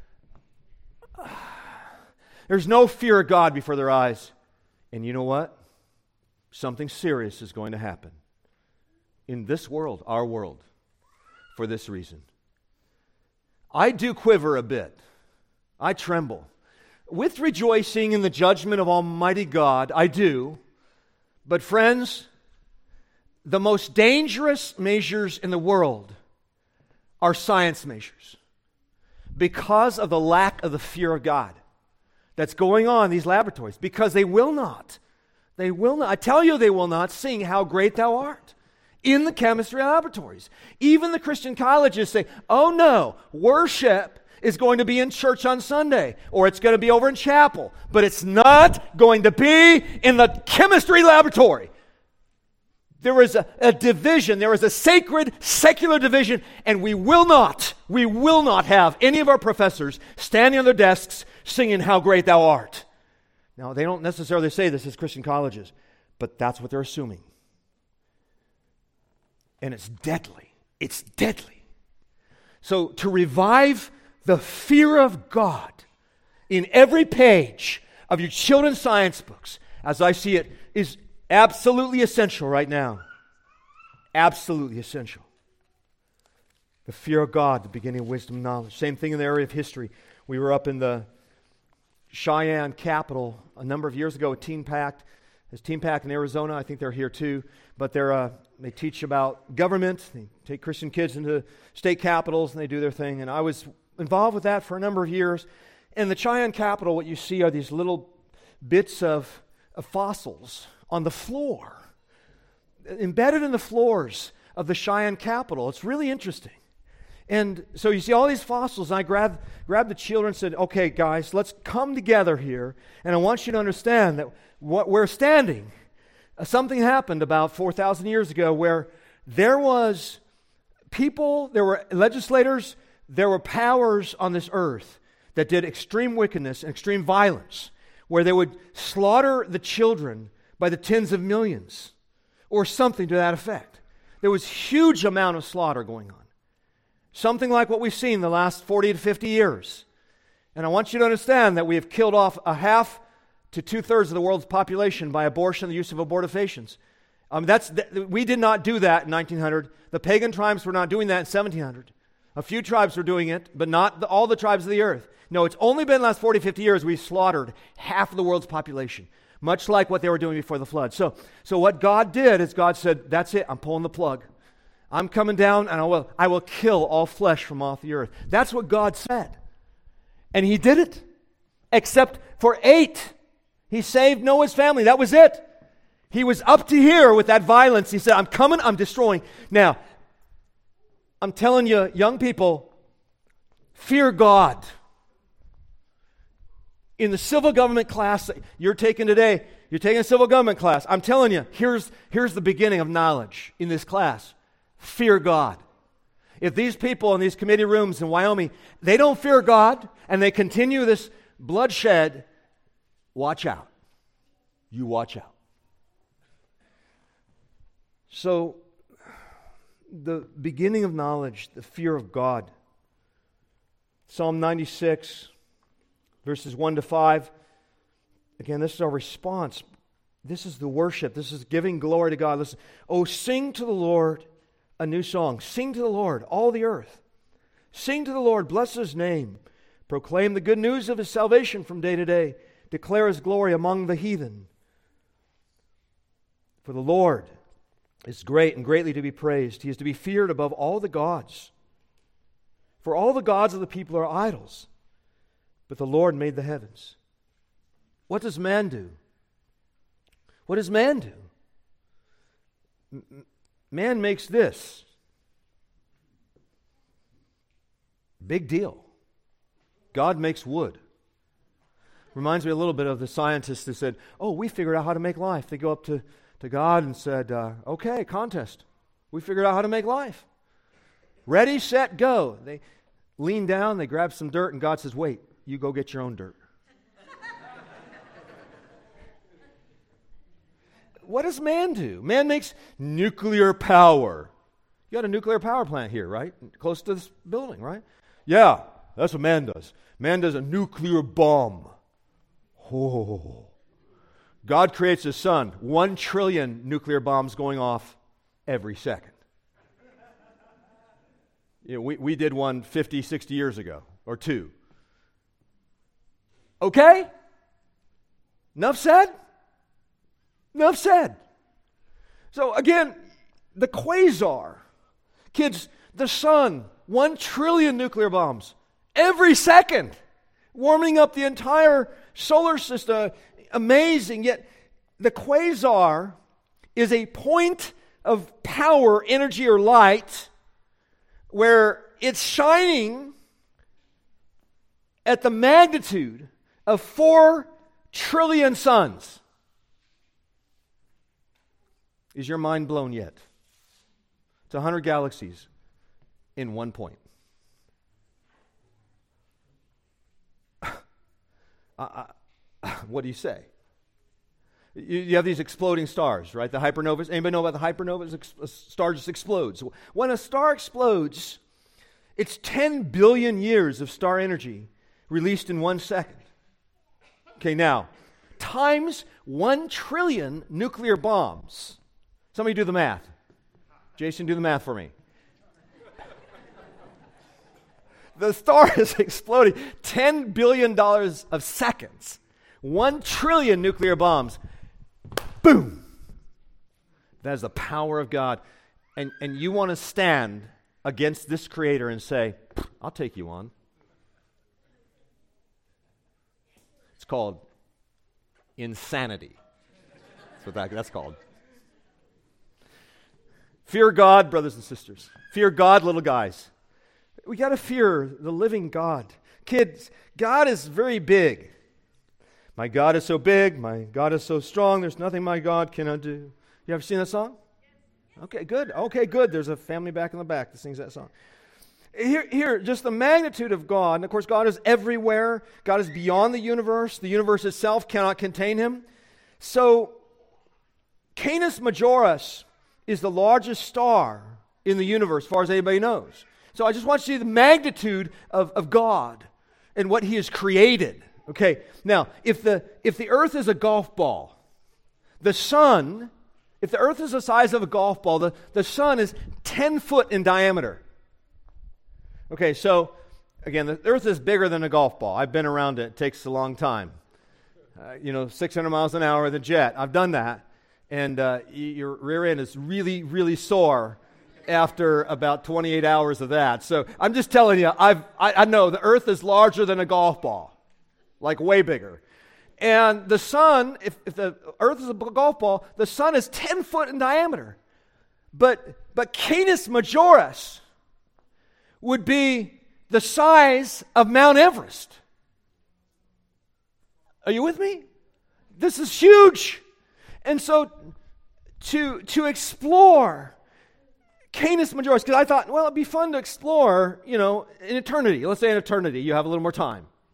There's no fear of God before their eyes. And you know what? Something serious is going to happen in this world, our world, for this reason. I do quiver a bit. I tremble. With rejoicing in the judgment of Almighty God, I do. But friends, the most dangerous measures in the world are science measures because of the lack of the fear of God that's going on in these laboratories, because they will not, they will not, I tell you they will not sing How Great Thou Art in the chemistry laboratories. Even the Christian colleges say, oh no, worship is going to be in church on Sunday, or it's going to be over in chapel, but it's not going to be in the chemistry laboratory. There is a, a division, there is a sacred, secular division, and we will not, we will not have any of our professors standing on their desks singing How Great Thou Art. Now, they don't necessarily say this as Christian colleges, but that's what they're assuming. And it's deadly. It's deadly. So to revive the fear of God in every page of your children's science books, as I see it, is absolutely essential right now. Absolutely essential. The fear of God, the beginning of wisdom and knowledge. Same thing in the area of history. We were up in the Cheyenne capital a number of years ago at Teen Pact. There's Teen Pact in Arizona. I think they're here too. But they're uh, they teach about government. They take Christian kids into state capitals and they do their thing. And I was involved with that for a number of years. In the Cheyenne capital, what you see are these little bits of, of fossils on the floor, embedded in the floors of the Cheyenne capital. It's really interesting. And so you see all these fossils, and I grabbed, grabbed the children and said, okay, guys, let's come together here, and I want you to understand that what we're standing, uh, something happened about four thousand years ago where there was people, there were legislators, there were powers on this earth that did extreme wickedness and extreme violence, where they would slaughter the children by the tens of millions, or something to that effect. There was huge amount of slaughter going on. Something like what we've seen the last forty to fifty years. And I want you to understand that we have killed off a half to two-thirds of the world's population by abortion and the use of abortifacients. Um, that's th- we did not do that in nineteen hundred. The pagan tribes were not doing that in seventeen hundred. A few tribes were doing it, but not the, all the tribes of the earth. No, it's only been the last forty, fifty years we've slaughtered half of the world's population, much like what they were doing before the flood. So, so what God did is God said, that's it, I'm pulling the plug. I'm coming down and I will, I will kill all flesh from off the earth. That's what God said. And he did it. Except for eight. He saved Noah's family. That was it. He was up to here with that violence. He said, I'm coming, I'm destroying. Now, I'm telling you, young people, fear God. In the civil government class that you're taking today, you're taking a civil government class. I'm telling you, here's, here's the beginning of knowledge in this class. Fear God. If these people in these committee rooms in Wyoming, they don't fear God, and they continue this bloodshed, watch out. You watch out. So, the beginning of knowledge, the fear of God. Psalm ninety-six, verses one to five. Again, this is our response. This is the worship. This is giving glory to God. Listen, oh, sing to the Lord a new song. Sing to the Lord, all the earth. Sing to the Lord, bless His name. Proclaim the good news of His salvation from day to day. Declare His glory among the heathen. For the Lord is great and greatly to be praised. He is to be feared above all the gods. For all the gods of the people are idols, but the Lord made the heavens. What does man do? What does man do? M- man makes this. Big deal. God makes wood. Reminds me a little bit of the scientists who said, oh, we figured out how to make life. They go up to, to God and said, uh, okay, contest. We figured out how to make life. Ready, set, go. They lean down, they grab some dirt, and God says, wait, you go get your own dirt. What does man do? Man makes nuclear power. You got a nuclear power plant here, right? Close to this building, right? Yeah, that's what man does. Man does a nuclear bomb. Oh. God creates the sun. One trillion nuclear bombs going off every second. You know, we, we did one fifty, sixty years ago, or two. Okay? Enough said? Enough said. So again, the quasar. Kids, the sun, one trillion nuclear bombs every second, warming up the entire solar system. Amazing. Yet the quasar is a point of power, energy, or light where it's shining at the magnitude of four trillion suns. Is your mind blown yet? It's a hundred galaxies in one point. uh, uh, what do you say? You, you have these exploding stars, right? The hypernovas. Anybody know about the hypernovas? A star just explodes. When a star explodes, it's ten billion years of star energy released in one second. Okay, now, times one trillion nuclear bombs. Somebody do the math. Jason, do the math for me. The star is exploding ten billion dollars of seconds. One trillion nuclear bombs. Boom. That is the power of God. And, and you want to stand against this creator and say, I'll take you on. It's called insanity. That's what that, that's called. Fear God, brothers and sisters. Fear God, little guys. We got to fear the living God. Kids, God is very big. My God is so big. My God is so strong. There's nothing my God cannot do. You ever seen that song? Okay, good. Okay, good. There's a family back in the back that sings that song. Here, here, just the magnitude of God. And of course, God is everywhere. God is beyond the universe. The universe itself cannot contain Him. So, Canis Majoris is the largest star in the universe, as far as anybody knows. So I just want you to see the magnitude of, of God and what He has created. Okay, now, if the if the earth is a golf ball, the sun, if the earth is the size of a golf ball, the, the sun is ten foot in diameter. Okay, so, again, the earth is bigger than a golf ball. I've been around it. It takes a long time. Uh, you know, six hundred miles an hour with a jet. I've done that. And uh, your rear end is really, really sore after about twenty-eight hours of that. So I'm just telling you, I've, I, I know the earth is larger than a golf ball, like way bigger. And the sun, if, if the earth is a golf ball, the sun is ten foot in diameter. But, but Canis Majoris would be the size of Mount Everest. Are you with me? This is huge. And so to, to explore Canis Majoris, because I thought, well, it'd be fun to explore, you know, in eternity. Let's say in eternity, you have a little more time.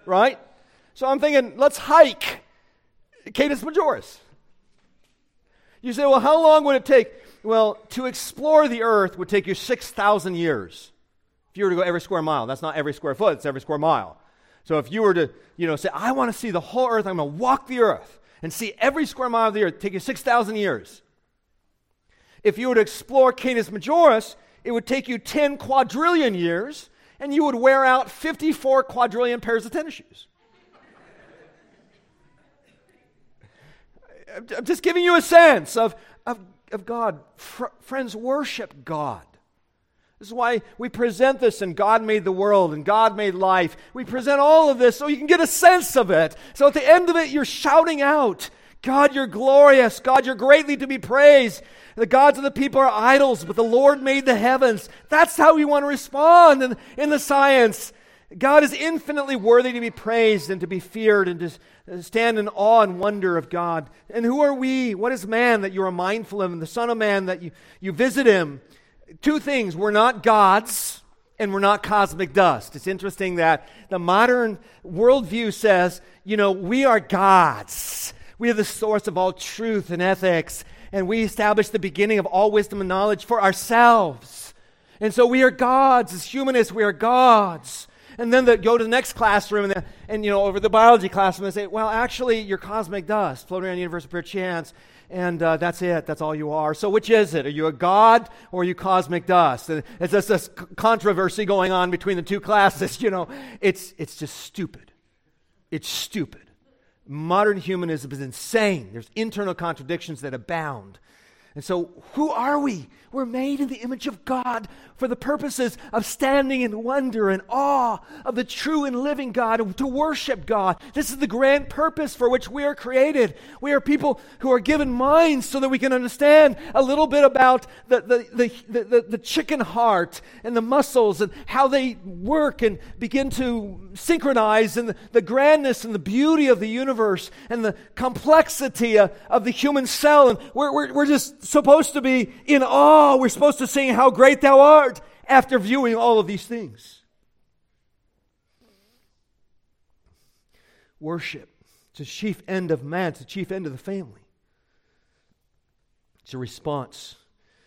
right? So I'm thinking, let's hike Canis Majoris. You say, well, how long would it take? Well, to explore the earth would take you six thousand years. If you were to go every square mile, that's not every square foot, it's every square mile. So if you were to, you know, say, I want to see the whole earth, I'm going to walk the earth and see every square mile of the earth, it'd take you six thousand years. If you were to explore Canis Majoris, it would take you ten quadrillion years, and you would wear out fifty-four quadrillion pairs of tennis shoes. I'm just giving you a sense of, of, of God. Fr- friends, worship God. This is why we present this, and God made the world, and God made life. We present all of this so you can get a sense of it. So at the end of it, you're shouting out, God, you're glorious. God, you're greatly to be praised. The gods of the people are idols, but the Lord made the heavens. That's how we want to respond in, in the science. God is infinitely worthy to be praised and to be feared and to stand in awe and wonder of God. And who are we? What is man that you are mindful of him? The Son of Man that you, you visit him. Two things. We're not gods and we're not cosmic dust. It's interesting that the modern worldview says, you know, we are gods. We are the source of all truth and ethics. And we establish the beginning of all wisdom and knowledge for ourselves. And so we are gods. As humanists, we are gods. And then they go to the next classroom, and, and you know, over the biology classroom, they say, well, actually, you're cosmic dust floating around the universe of pure chance, and uh, that's it. That's all you are. So which is it? Are you a god, or are you cosmic dust? And it's just this controversy going on between the two classes, you know. It's, it's just stupid. It's stupid. Modern humanism is insane. There's internal contradictions that abound. And so, who are we? We're made in the image of God for the purposes of standing in wonder and awe of the true and living God, and to worship God. This is the grand purpose for which we are created. We are people who are given minds so that we can understand a little bit about the, the, the, the, the, the chicken heart and the muscles and how they work and begin to synchronize, and the, the grandness and the beauty of the universe and the complexity of, of the human cell. And we're, we're, we're just supposed to be in awe. We're supposed to sing how great thou art after viewing all of these things. Worship. It's the chief end of man. It's the chief end of the family. It's a response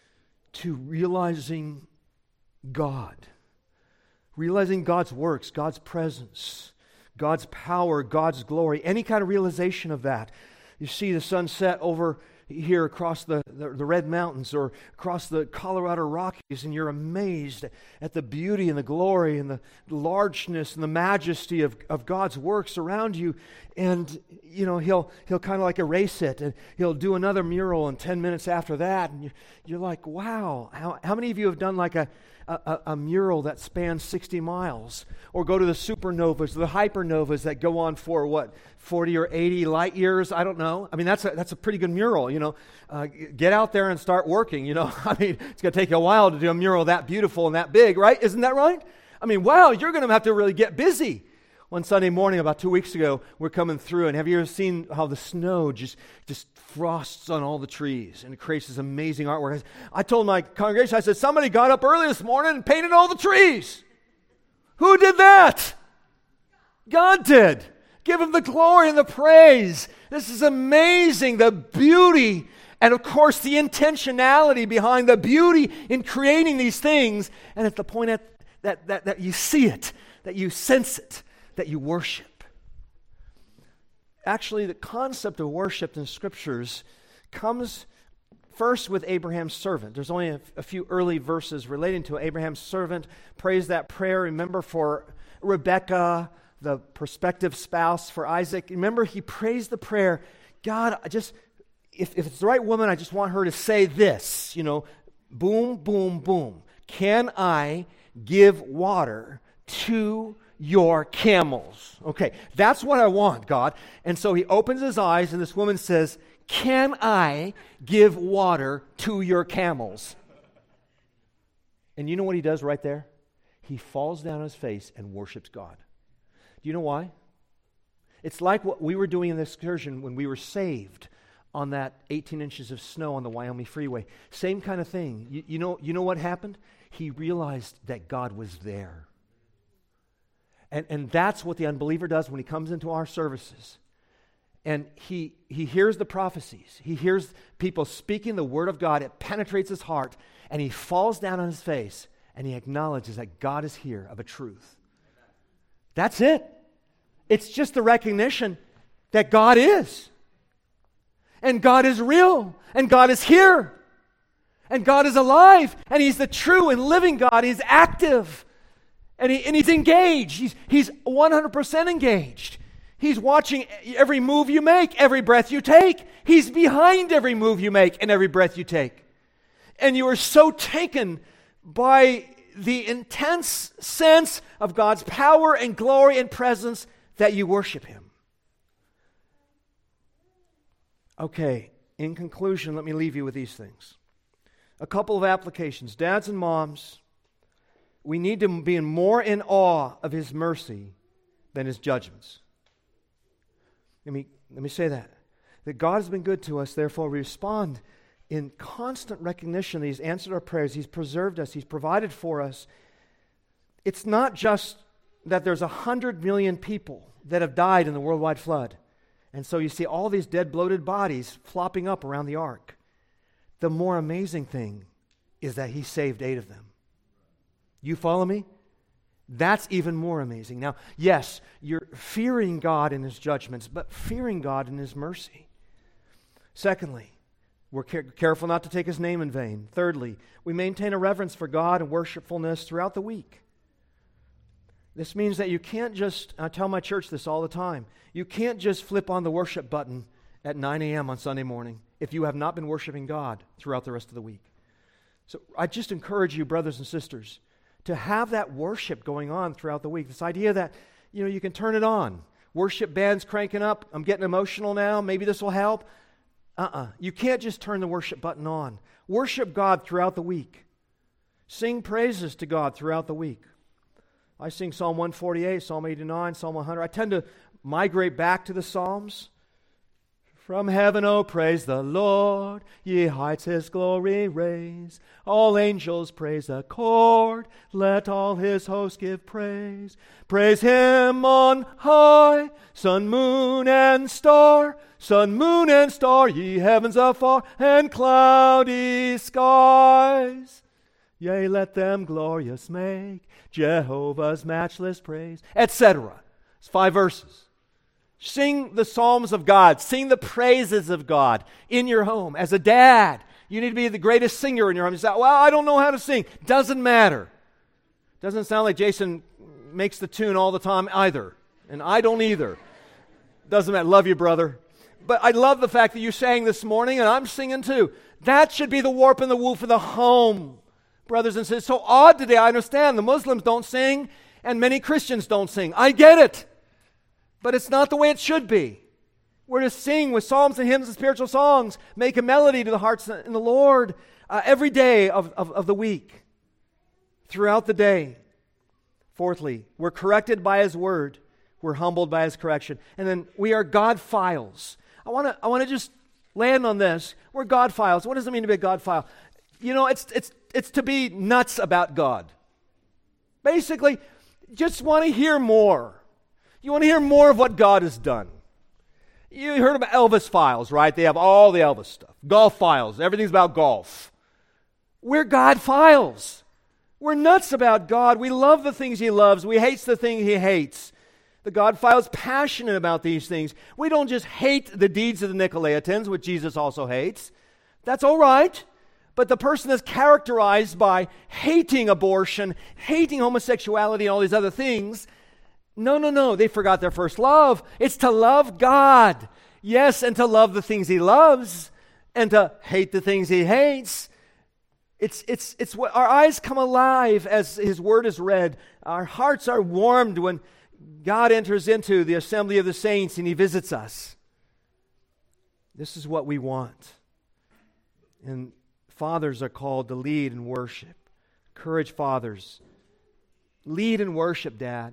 to realizing God. Realizing God's works, God's presence, God's power, God's glory. Any kind of realization of that. You see the sunset over here across the, the, the Red Mountains or across the Colorado Rockies, and you're amazed at the beauty and the glory and the largeness and the majesty of, of God's works around you. And, you know, he'll he'll kind of like erase it, and he'll do another mural, and ten minutes after that, and you're, you're like, wow. How, how many of you have done like a, a, a mural that spans sixty miles? Or go to the supernovas, the hypernovas that go on for, what, forty or eighty light years? I don't know. I mean, that's a, that's a pretty good mural, you know. Uh, get out there and start working, you know. I mean, it's going to take you a while to do a mural that beautiful and that big, right? Isn't that right? I mean, wow, you're going to have to really get busy. One Sunday morning, about two weeks ago, we're coming through, and have you ever seen how the snow just, just frosts on all the trees, and it creates this amazing artwork? I told my congregation, I said, somebody got up early this morning and painted all the trees. Who did that? God did. Give him the glory and the praise. This is amazing, the beauty, and of course the intentionality behind the beauty in creating these things. And at the point at, that, that, that you see it, that you sense it, that you worship. Actually, the concept of worship in Scriptures comes first with Abraham's servant. There's only a, a few early verses relating to Abraham's servant. Praise that prayer. Remember for Rebekah, the prospective spouse for Isaac. Remember, he prays the prayer, God, I just, if, if it's the right woman, I just want her to say this, you know, boom, boom, boom. Can I give water to your camels? Okay, that's what I want, God. And so he opens his eyes, and this woman says, can I give water to your camels? And you know what he does right there? He falls down on his face and worships God. Do you know why? It's like what we were doing in the excursion when we were saved on that eighteen inches of snow on the Wyoming freeway. Same kind of thing. You, you know, you know what happened? He realized that God was there. And, and that's what the unbeliever does when he comes into our services. And he, he hears the prophecies. He hears people speaking the word of God. It penetrates his heart. And he falls down on his face and he acknowledges that God is here of a truth. That's it. It's just the recognition that God is. And God is real. And God is here. And God is alive. And He's the true and living God. He's active. And, he, and He's engaged. He's, he's one hundred percent engaged. He's watching every move you make, every breath you take. He's behind every move you make and every breath you take. And you are so taken by the intense sense of God's power and glory and presence that you worship Him. Okay, in conclusion, let me leave you with these things. A couple of applications. Dads and moms, we need to be more in awe of His mercy than His judgments. Let me, let me say that. That God has been good to us, therefore we respond in constant recognition that He's answered our prayers, He's preserved us, He's provided for us. It's not just that there's a hundred million people that have died in the worldwide flood. And so you see all these dead, bloated bodies flopping up around the ark. The more amazing thing is that He saved eight of them. You follow me? That's even more amazing. Now, yes, you're fearing God in His judgments, but fearing God in His mercy. Secondly, we're care- careful not to take His name in vain. Thirdly, we maintain a reverence for God and worshipfulness throughout the week. This means that you can't just, I tell my church this all the time, you can't just flip on the worship button at nine a.m. on Sunday morning if you have not been worshiping God throughout the rest of the week. So I just encourage you, brothers and sisters, to have that worship going on throughout the week. This idea that, you know, you can turn it on. Worship band's cranking up. I'm getting emotional now. Maybe this will help. Uh-uh. You can't just turn the worship button on. Worship God throughout the week. Sing praises to God throughout the week. I sing Psalm one forty-eight, Psalm eighty-nine, Psalm one hundred. I tend to migrate back to the Psalms. From heaven, oh, praise the Lord, ye heights His glory raise. All angels praise accord, let all His hosts give praise. Praise Him on high, sun, moon, and star. Sun, moon, and star, ye heavens afar, and cloudy skies. Yea, let them glorious make Jehovah's matchless praise, et cetera. It's five verses. Sing the psalms of God. Sing the praises of God in your home. As a dad, you need to be the greatest singer in your home. You say, well, I don't know how to sing. Doesn't matter. Doesn't sound like Jason makes the tune all the time either. And I don't either. Doesn't matter. Love you, brother. But I love the fact that you sang this morning, and I'm singing too. That should be the warp and the woof of the home. Brothers and sisters, it's so odd today. I understand the Muslims don't sing and many Christians don't sing. I get it. But it's not the way it should be. We're to sing with psalms and hymns and spiritual songs, make a melody to the hearts in the Lord uh, every day of, of, of the week, throughout the day. Fourthly, we're corrected by His word. We're humbled by His correction. And then we are God-philes. I want to I want to just land on this. We're God-philes. What does it mean to be a God-phile? You know, it's it's it's to be nuts about God. Basically, just want to hear more. You want to hear more of what God has done. You heard about Elvis Files, right? They have all the Elvis stuff. Golf Files. Everything's about golf. We're God Files. We're nuts about God. We love the things He loves. We hate the thing He hates. The God Files passionate about these things. We don't just hate the deeds of the Nicolaitans, which Jesus also hates. That's all right. But the person that's characterized by hating abortion, hating homosexuality, and all these other things, no, no, no, they forgot their first love. It's to love God. Yes, and to love the things He loves, and to hate the things He hates. It's it's it's what our eyes come alive as His word is read. Our hearts are warmed when God enters into the assembly of the saints and He visits us. This is what we want. And fathers are called to lead in worship. Encourage fathers. Lead in worship, Dad.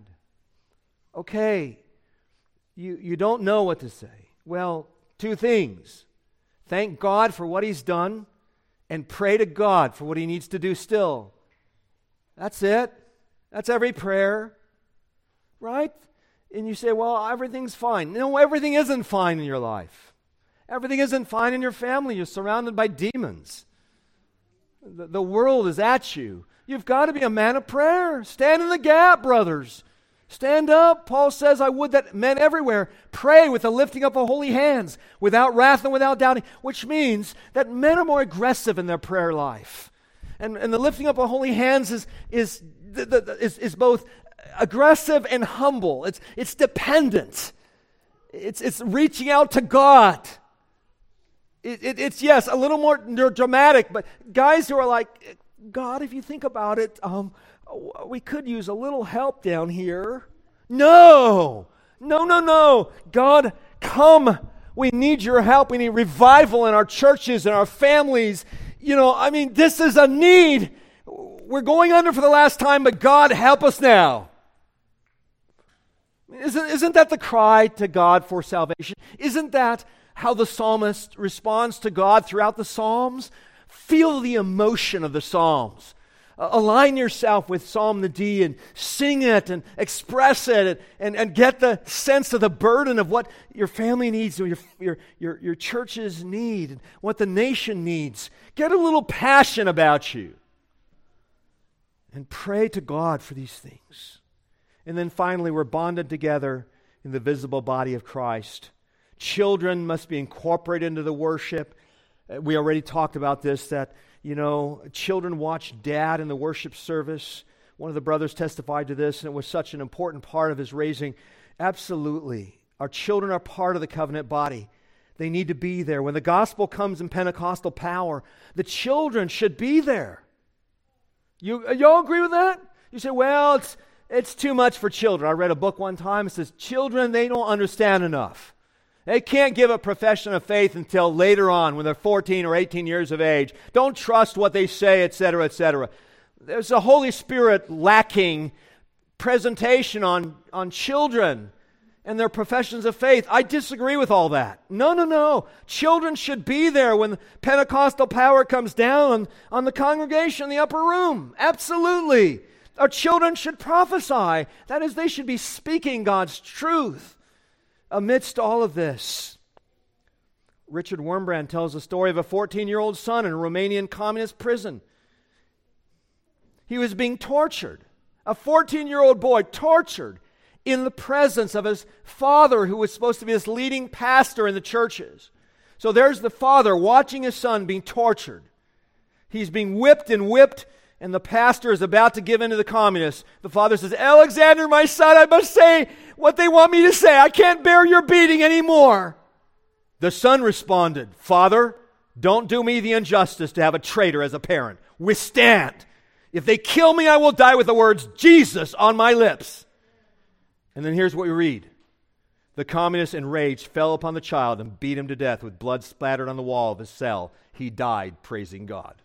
Okay, you, you don't know what to say. Well, two things. Thank God for what He's done and pray to God for what He needs to do still. That's it. That's every prayer. right? And you say, well, everything's fine. No, everything isn't fine in your life. Everything isn't fine in your family. You're surrounded by demons. The, the world is at you. You've got to be a man of prayer. Stand in the gap, brothers. Stand up. Paul says, I would that men everywhere pray with the lifting up of holy hands, without wrath and without doubting, which means that men are more aggressive in their prayer life. And, and the lifting up of holy hands is, is, the, the, is, is both aggressive and humble. It's, it's dependent. It's, it's reaching out to God. It, it, it's, yes, a little more dramatic, but guys who are like, God, if you think about it, um, we could use a little help down here. No, no, no, no. God, come. We need your help. We need revival in our churches and our families. You know, I mean, this is a need. We're going under for the last time, but God, help us now. Isn't, isn't that the cry to God for salvation? Isn't that how the psalmist responds to God throughout the Psalms? Feel the emotion of the Psalms. Uh, align yourself with Psalm the D and sing it and express it and, and, and get the sense of the burden of what your family needs, or your, your, your, your churches need, and what the nation needs. Get a little passion about you. And pray to God for these things. And then finally, we're bonded together in the visible body of Christ. Children must be incorporated into the worship. Uh, we already talked about this, that You know, children watch dad in the worship service. One of the brothers testified to this, and it was such an important part of his raising. Absolutely. Our children are part of the covenant body. They need to be there. When the gospel comes in Pentecostal power, the children should be there. You, you all agree with that? You say, well, it's, it's too much for children. I read a book one time. It says, children, they don't understand enough. They can't give a profession of faith until later on when they're fourteen or eighteen years of age. Don't trust what they say, et cetera, et cetera. There's a Holy Spirit lacking presentation on, on children and their professions of faith. I disagree with all that. No, no, no. Children should be there when Pentecostal power comes down on, on the congregation in the upper room. Absolutely. Our children should prophesy. That is, they should be speaking God's truth. Amidst all of this, Richard Wurmbrand tells the story of a fourteen-year-old son in a Romanian communist prison. He was being tortured. A fourteen-year-old boy tortured in the presence of his father, who was supposed to be this leading pastor in the churches. So there's the father watching his son being tortured. He's being whipped and whipped, and the pastor is about to give in to the communists. The father says, Alexander, my son, I must say what they want me to say. I can't bear your beating anymore. The son responded, Father, don't do me the injustice to have a traitor as a parent. Withstand. If they kill me, I will die with the words, Jesus, on my lips. And then here's what we read. The communist, enraged, fell upon the child and beat him to death with blood splattered on the wall of his cell. He died praising God.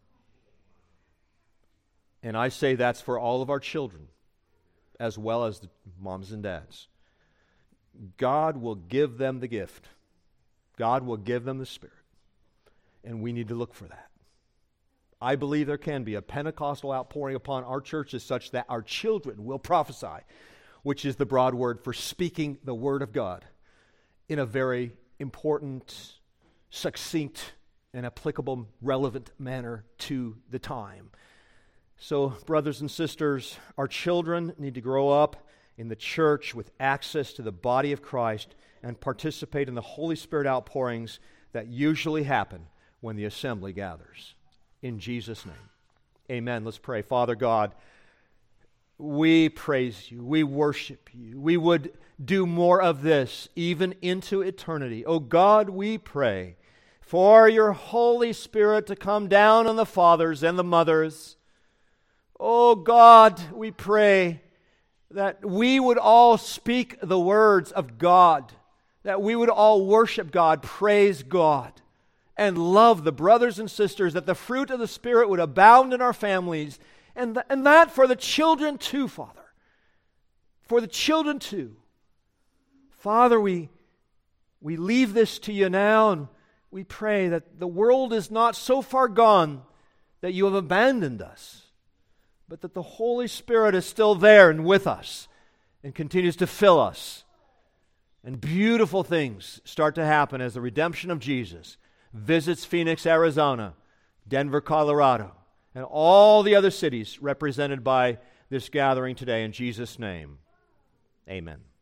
And I say that's for all of our children, as well as the moms and dads. God will give them the gift. God will give them the Spirit. And we need to look for that. I believe there can be a Pentecostal outpouring upon our churches such that our children will prophesy, which is the broad word for speaking the Word of God in a very important, succinct, and applicable, relevant manner to the time. So, brothers and sisters, our children need to grow up in the church with access to the body of Christ and participate in the Holy Spirit outpourings that usually happen when the assembly gathers. In Jesus' name, amen. Let's pray. Father God, we praise you. We worship you. We would do more of this even into eternity. Oh God, we pray for your Holy Spirit to come down on the fathers and the mothers. Oh God, we pray that we would all speak the words of God, that we would all worship God, praise God, and love the brothers and sisters, that the fruit of the Spirit would abound in our families, and, th- and that for the children too, Father. For the children too. Father, we, we leave this to you now, and we pray that the world is not so far gone that you have abandoned us, but that the Holy Spirit is still there and with us, and continues to fill us. And beautiful things start to happen as the redemption of Jesus visits Phoenix, Arizona, Denver, Colorado, and all the other cities represented by this gathering today. In Jesus' name, amen.